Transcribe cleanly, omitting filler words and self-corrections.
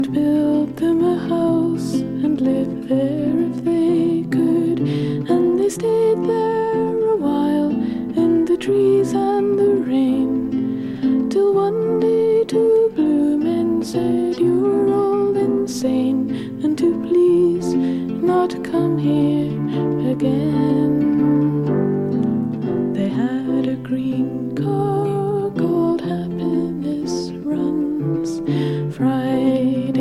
build them a house and live there if they could. And they stayed there a while in the trees and the rain, till one day two blue men said, "You're all insane, and to please not come here again."